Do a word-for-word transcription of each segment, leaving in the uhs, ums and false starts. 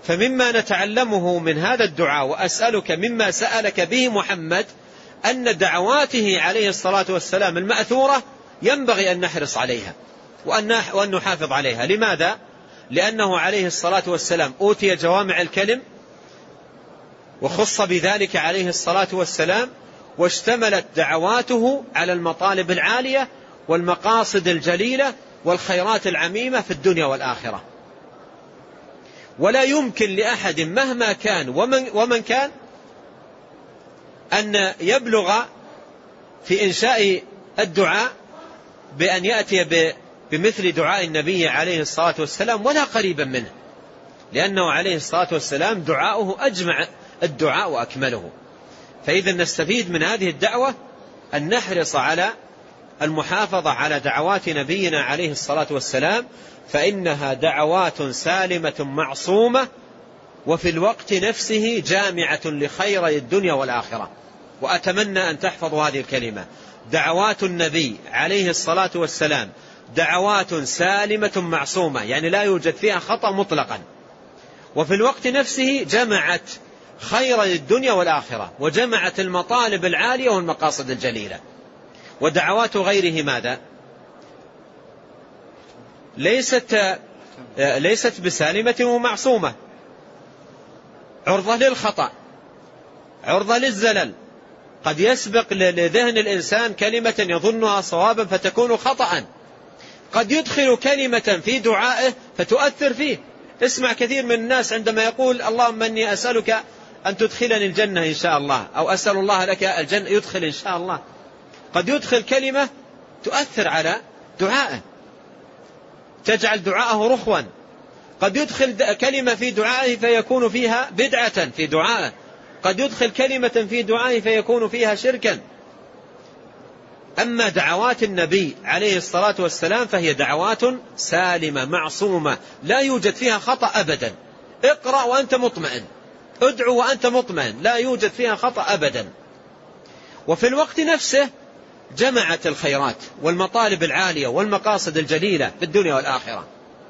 فمما نتعلمه من هذا الدعاء وأسألك مما سألك به محمد أن دعواته عليه الصلاة والسلام المأثورة ينبغي أن نحرص عليها وأن نحافظ عليها. لماذا؟ لأنه عليه الصلاة والسلام أوتي جوامع الكلم وخص بذلك عليه الصلاة والسلام، واشتملت دعواته على المطالب العالية والمقاصد الجليلة والخيرات العميمة في الدنيا والآخرة. ولا يمكن لأحد مهما كان ومن, ومن كان أن يبلغ في إنشاء الدعاء بأن يأتي بمثل دعاء النبي عليه الصلاة والسلام ولا قريبا منه، لأنه عليه الصلاة والسلام دعاؤه أجمع الدعاء وأكمله. فإذا نستفيد من هذه الدعوة أن نحرص على المحافظة على دعوات نبينا عليه الصلاة والسلام، فإنها دعوات سالمة معصومة وفي الوقت نفسه جامعة لخير الدنيا والآخرة. وأتمنى أن تحفظوا هذه الكلمة: دعوات النبي عليه الصلاة والسلام دعوات سالمة معصومة، يعني لا يوجد فيها خطأ مطلقا، وفي الوقت نفسه جمعت خير الدنيا والآخرة وجمعت المطالب العالية والمقاصد الجليلة. ودعوات غيره ماذا؟ ليست ليست بسالمة ومعصومة، عرضة للخطأ، عرضة للزلل. قد يسبق لذهن الإنسان كلمة يظنها صوابا فتكون خطأ، قد يدخل كلمة في دعائه فتؤثر فيه. اسمع كثير من الناس عندما يقول اللهم إني أسألك أن تدخلني الجنة إن شاء الله، أو أسأل الله لك الجنة، يدخل إن شاء الله. قد يدخل كلمة تؤثر على دعائه، تجعل دعاءه رخوا. قد يدخل كلمة في دعائه فيكون فيها بدعة في دعائه، قد يدخل كلمة في دعائه فيكون فيها شركا. أما دعوات النبي عليه الصلاة والسلام فهي دعوات سالمة معصومة لا يوجد فيها خطأ أبدا. اقرأ وأنت مطمئن، ادعو وأنت مطمئن، لا يوجد فيها خطأ أبدا. وفي الوقت نفسه جمعت الخيرات والمطالب العالية والمقاصد الجليلة في الدنيا والآخرة.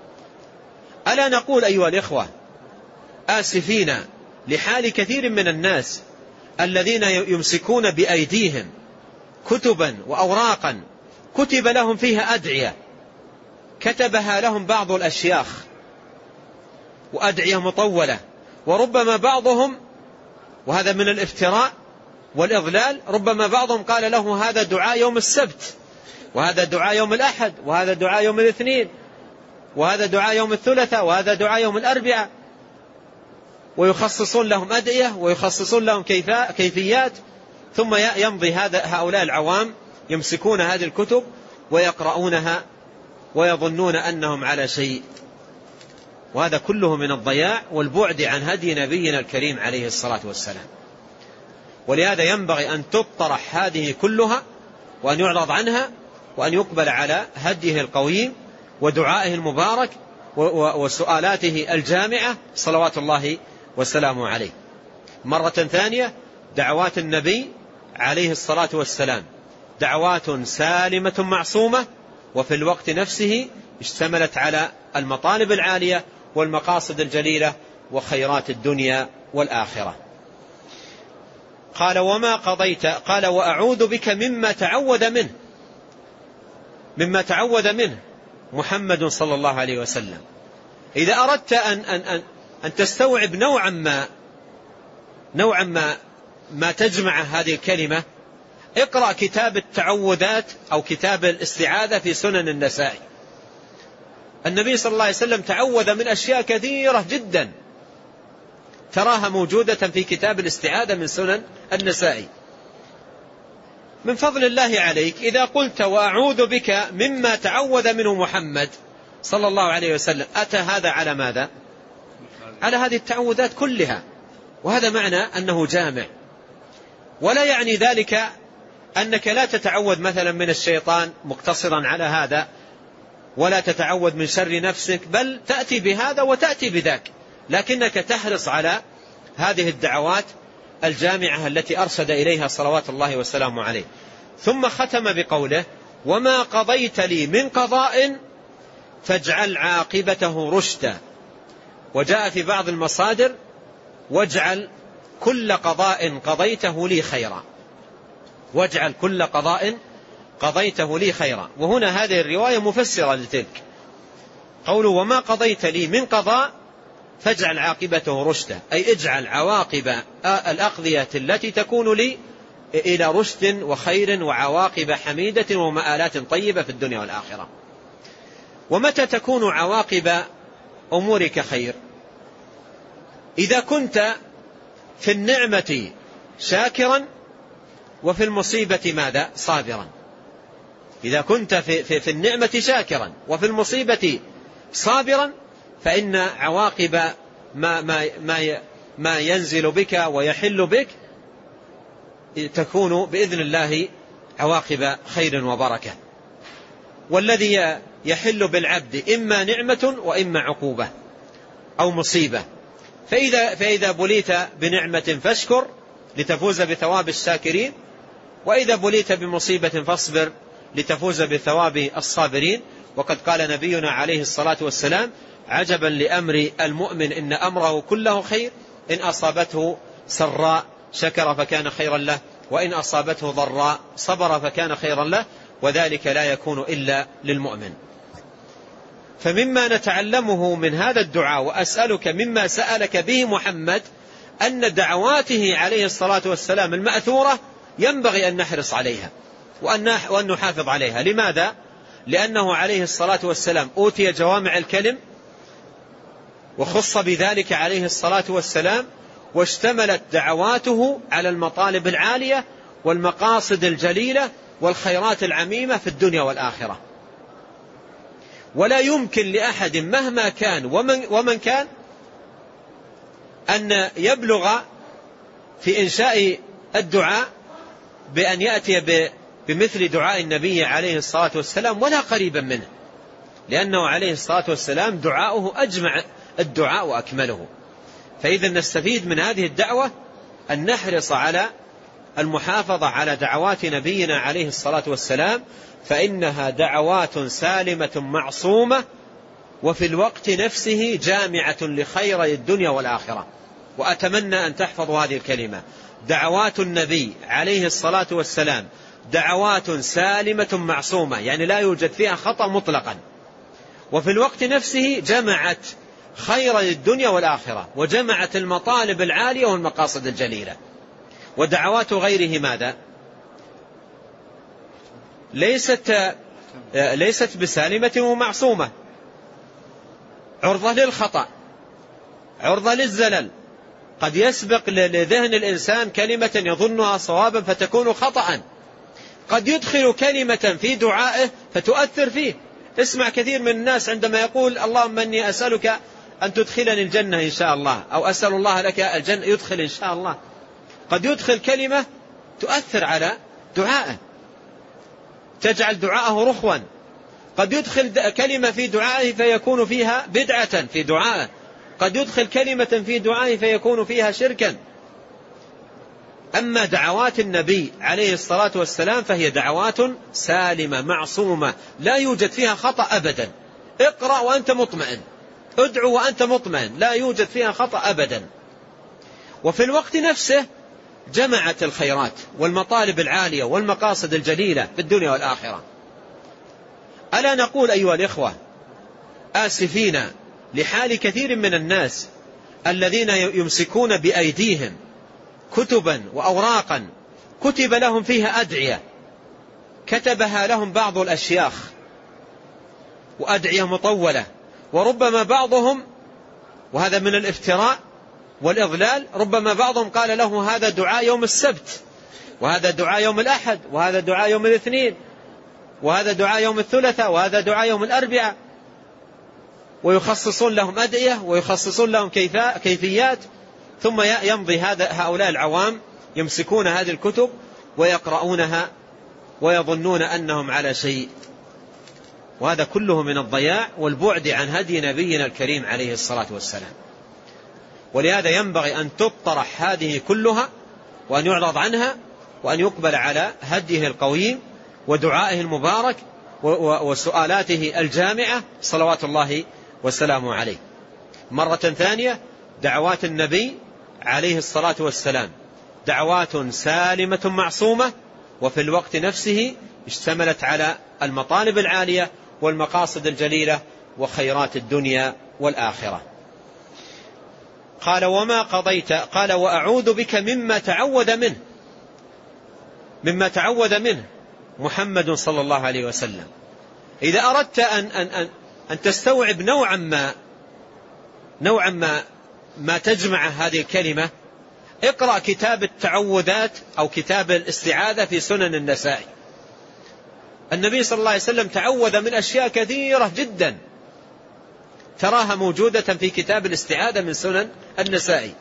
ألا نقول أيها الإخوة آسفين لحال كثير من الناس الذين يمسكون بأيديهم كتبا وأوراقا كتب لهم فيها أدعية كتبها لهم بعض الأشياخ، وأدعية مطولة، وربما بعضهم، وهذا من الافتراء والإضلال، ربما بعضهم قال له هذا دعاء يوم السبت، وهذا دعاء يوم الأحد، وهذا دعاء يوم الاثنين، وهذا دعاء يوم الثلاثاء، وهذا دعاء يوم الأربعاء، ويخصصون لهم أدعية ويخصصون لهم كيفيات. ثم يمضي هذا هؤلاء العوام يمسكون هذه الكتب ويقرؤونها ويظنون أنهم على شيء، وهذا كله من الضياع والبعد عن هدي نبينا الكريم عليه الصلاة والسلام. ولهذا ينبغي أن تطرح هذه كلها وأن يعرض عنها وأن يقبل على هديه القويم ودعائه المبارك وسؤالاته الجامعة صلوات الله وسلامه عليه. مرة ثانية، دعوات النبي عليه الصلاة والسلام دعوات سالمة معصومة، وفي الوقت نفسه اشتملت على المطالب العالية والمقاصد الجليلة وخيرات الدنيا والآخرة. قال وما قضيت، قال وأعوذ بك مما تعوذ منه، مما تعوذ منه محمد صلى الله عليه وسلم. إذا أردت أن, أن, أن, أن تستوعب نوعا ما نوعا ما ما تجمع هذه الكلمة، اقرأ كتاب التعوذات أو كتاب الاستعاذة في سنن النسائي. النبي صلى الله عليه وسلم تعوذ من أشياء كثيرة جدا تراها موجودة في كتاب الاستعاذة من سنن النسائي. من فضل الله عليك إذا قلت وأعوذ بك مما تعوذ منه محمد صلى الله عليه وسلم، أتى هذا على ماذا؟ على هذه التعوذات كلها، وهذا معنى أنه جامع. ولا يعني ذلك أنك لا تتعوذ مثلا من الشيطان مقتصرا على هذا، ولا تتعوذ من شر نفسك، بل تأتي بهذا وتأتي بذاك، لكنك تحرص على هذه الدعوات الجامعة التي أرشد إليها صلوات الله وسلامه عليه. ثم ختم بقوله وما قضيت لي من قضاء فاجعل عاقبته رشدا. وجاء في بعض المصادر واجعل كل قضاء قضيته لي خيرا، واجعل كل قضاء قضيته لي خيرا. وهنا هذه الرواية مفسرة لتلك، قوله وما قضيت لي من قضاء فاجعل عاقبته رشدا، أي اجعل عواقب الأقضية التي تكون لي إلى رشد وخير وعواقب حميدة ومآلات طيبة في الدنيا والآخرة. ومتى تكون عواقب أمورك خير؟ إذا كنت في النعمة شاكرا وفي المصيبة ماذا؟ صابرا. إذا كنت في, في, في النعمة شاكرا وفي المصيبة صابرا فإن عواقب ما, ما, ما, ما ينزل بك ويحل بك تكون بإذن الله عواقب خير وبركة. والذي يحل بالعبد إما نعمة وإما عقوبة أو مصيبة، فإذا, فإذا بليت بنعمة فاشكر لتفوز بثواب الشاكرين، وإذا بليت بمصيبة فاصبر لتفوز بثواب الصابرين. وقد قال نبينا عليه الصلاة والسلام عجبا لأمر المؤمن إن أمره كله خير، إن أصابته سراء شكر فكان خيرا له، وإن أصابته ضراء صبر فكان خيرا له، وذلك لا يكون إلا للمؤمن. فمما نتعلمه من هذا الدعاء وأسألك مما سألك به محمد أن دعواته عليه الصلاة والسلام المأثورة ينبغي أن نحرص عليها وأن نحافظ عليها. لماذا؟ لأنه عليه الصلاة والسلام أوتي جوامع الكلم وخص بذلك عليه الصلاة والسلام، واشتملت دعواته على المطالب العالية والمقاصد الجليلة والخيرات العميمة في الدنيا والآخرة. ولا يمكن لأحد مهما كان ومن, ومن كان أن يبلغ في إنشاء الدعاء بأن يأتي بمثل دعاء النبي عليه الصلاة والسلام ولا قريبا منه، لأنه عليه الصلاة والسلام دعاؤه أجمع الدعاء وأكمله. فإذا نستفيد من هذه الدعوة أن نحرص على المحافظة على دعوات نبينا عليه الصلاة والسلام، فإنها دعوات سالمة معصومة، وفي الوقت نفسه جامعة لخير الدنيا والآخرة. وأتمنى أن تحفظوا هذه الكلمة: دعوات النبي عليه الصلاة والسلام دعوات سالمة معصومة، يعني لا يوجد فيها خطأ مطلقا، وفي الوقت نفسه جمعت خير الدنيا والآخرة، وجمعت المطالب العالية والمقاصد الجليلة. ودعوات غيره ماذا؟ ليست ليست بسالمة ومعصومة، عرضة للخطأ، عرضة للزلل. قد يسبق لذهن الإنسان كلمة يظنها صوابا فتكون خطأ، قد يدخل كلمة في دعائه فتؤثر فيه. اسمع كثير من الناس عندما يقول اللهم أني أسألك أن تدخلني الجنة إن شاء الله، أو أسأل الله لك الجنة، يدخل إن شاء الله، قد يدخل كلمة تؤثر على دعائه تجعل دعاءه رخوا، قد يدخل كلمة في دعائه فيكون فيها بدعة في دعائه، قد يدخل كلمة في دعائه فيكون فيها شركا. أما دعوات النبي عليه الصلاة والسلام فهي دعوات سالمة معصومة لا يوجد فيها خطأ أبدا. اقرأ وأنت مطمئن، ادعو وأنت مطمئن، لا يوجد فيها خطأ أبدا. وفي الوقت نفسه جمعت الخيرات والمطالب العالية والمقاصد الجليلة في الدنيا والآخرة. ألا نقول أيها الإخوة آسفين لحال كثير من الناس الذين يمسكون بأيديهم كتبا وأوراقا كتب لهم فيها أدعية كتبها لهم بعض الأشياخ، وأدعية مطولة، وربما بعضهم، وهذا من الافتراء والإضلال، ربما بعضهم قال له هذا دعاء يوم السبت، وهذا دعاء يوم الأحد، وهذا دعاء يوم الاثنين، وهذا دعاء يوم الثلاثاء، وهذا دعاء يوم الأربعاء، ويخصصون لهم أدعية ويخصصون لهم كيفيات. ثم يمضي هذا هؤلاء العوام يمسكون هذه الكتب ويقرؤونها ويظنون أنهم على شيء، وهذا كله من الضياع والبعد عن هدي نبينا الكريم عليه الصلاة والسلام. ولهذا ينبغي أن تطرح هذه كلها وأن يعرض عنها وأن يقبل على هديه القويم ودعائه المبارك وسؤالاته الجامعة صلوات الله وسلامه عليه. مرة ثانية دعوات النبي عليه الصلاة والسلام دعوات سالمة معصومة، وفي الوقت نفسه اشتملت على المطالب العالية والمقاصد الجليلة وخيرات الدنيا والآخرة. قال وما قضيت، قال وأعوذ بك مما تعود منه، مما تعود منه محمد صلى الله عليه وسلم. إذا أردت أن, أن, أن, أن تستوعب نوعا ما نوعا ما ما تجمع هذه الكلمة، اقرأ كتاب التعوذات أو كتاب الاستعاذة في سنن النسائي. النبي صلى الله عليه وسلم تعوذ من أشياء كثيرة جدا تراها موجودة في كتاب الاستعاذة من سنن النسائي.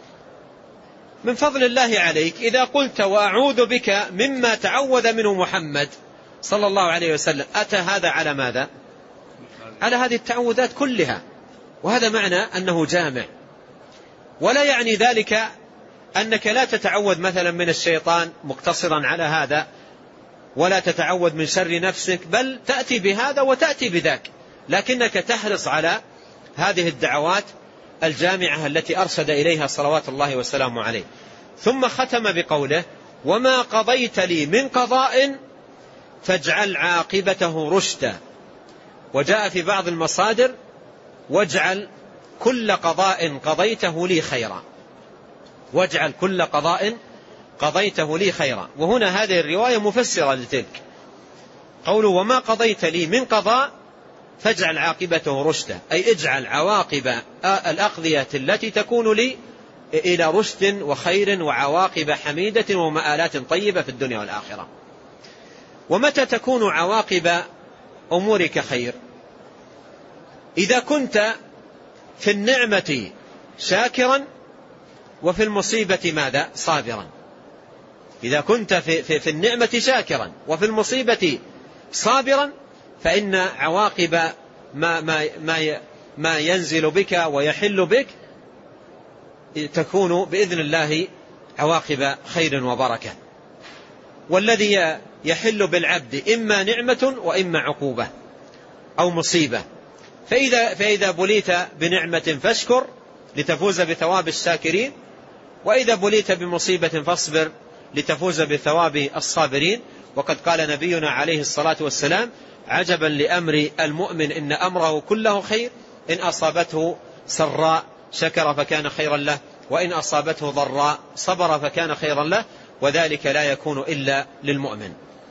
من فضل الله عليك إذا قلت وأعوذ بك مما تعوذ منه محمد صلى الله عليه وسلم، أتى هذا على ماذا؟ على هذه التعوذات كلها، وهذا معنى أنه جامع. ولا يعني ذلك أنك لا تتعوذ مثلا من الشيطان مقتصرا على هذا، ولا تتعوذ من شر نفسك، بل تأتي بهذا وتأتي بذاك، لكنك تحرص على هذه الدعوات الجامعة التي أرشد إليها صلوات الله وسلامه عليه. ثم ختم بقوله وما قضيت لي من قضاء فاجعل عاقبته رشدا. وجاء في بعض المصادر واجعل كل قضاء قضيته لي خيرا، واجعل كل قضاء قضيته لي خيرا. وهنا هذه الرواية مفسرة لتلك، قوله وما قضيت لي من قضاء فاجعل عاقبته رشدا، أي اجعل عواقب الأقضية التي تكون لي إلى رشد وخير وعواقب حميدة ومآلات طيبة في الدنيا والآخرة. ومتى تكون عواقب أمورك خير؟ إذا كنت في النعمة شاكرا وفي المصيبة ماذا؟ صابرا. إذا كنت في, في, في النعمة شاكرا وفي المصيبة صابرا فإن عواقب ما, ما, ما, ما ينزل بك ويحل بك تكون بإذن الله عواقب خير وبركة. والذي يحل بالعبد إما نعمة وإما عقوبة أو مصيبة، فإذا, فإذا بليت بنعمة فاشكر لتفوز بثواب الشاكرين، وإذا بليت بمصيبة فاصبر لتفوز بثواب الصابرين. وقد قال نبينا عليه الصلاة والسلام عجبا لأمر المؤمن إن أمره كله خير، إن أصابته سراء شكر فكان خيرا له، وإن أصابته ضراء صبر فكان خيرا له، وذلك لا يكون إلا للمؤمن.